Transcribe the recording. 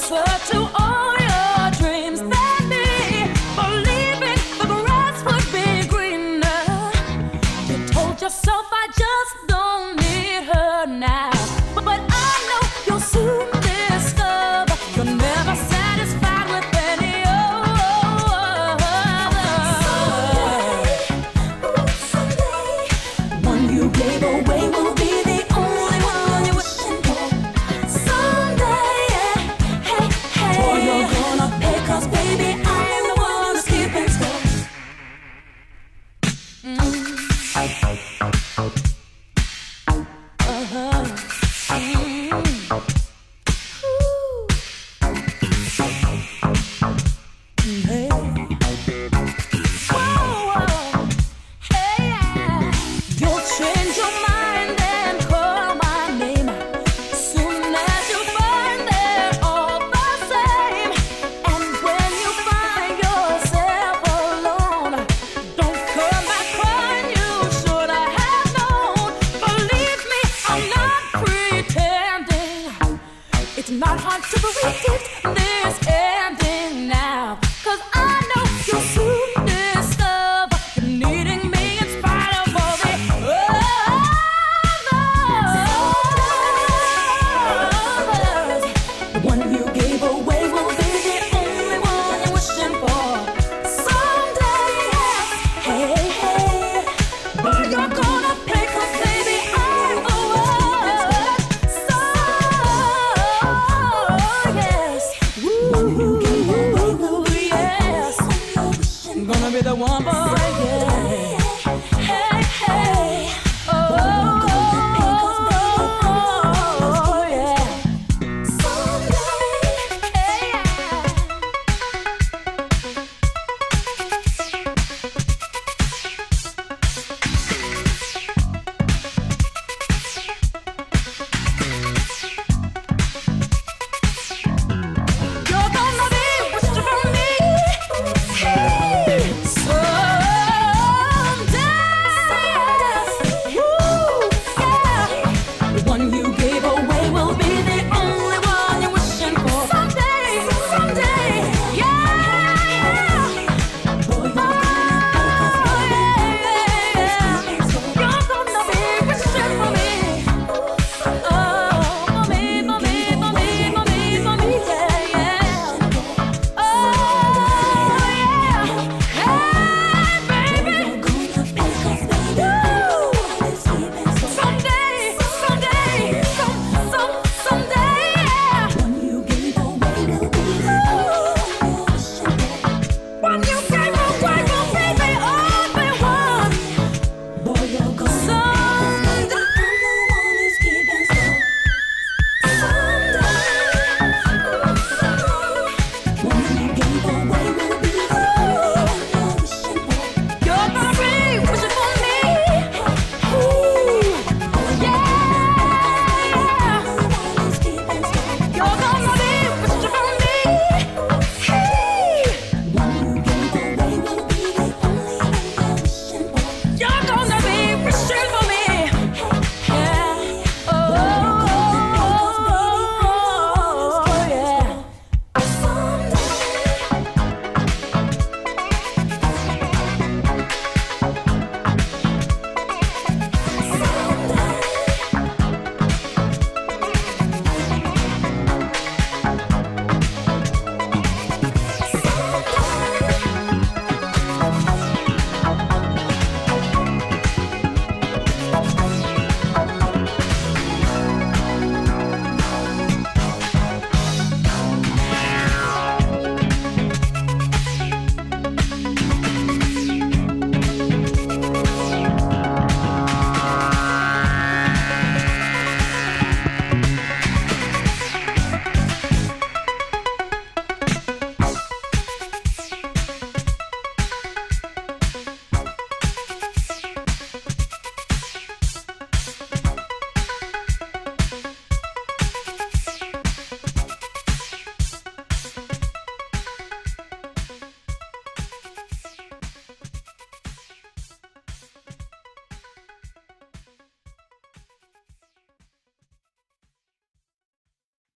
closer to all your dreams than me. Believing the grass would be greener. You told yourself I just don't need her now. But I know you'll soon discover you're never satisfied with any other. Someday, one you gave away will be the only one you're wishing for. Someday, hey, hey, boy, you're gonna pay, 'cause baby, I'm the one who's keeping score. Hey. Whoa, hey, yeah. You'll change your mind and call my name soon as you find they're all the same. And when you find yourself alone, don't come back crying. You should have known. Believe me, I'm not pretending. It's not hard to predict this ending now, 'cause I know you'll soon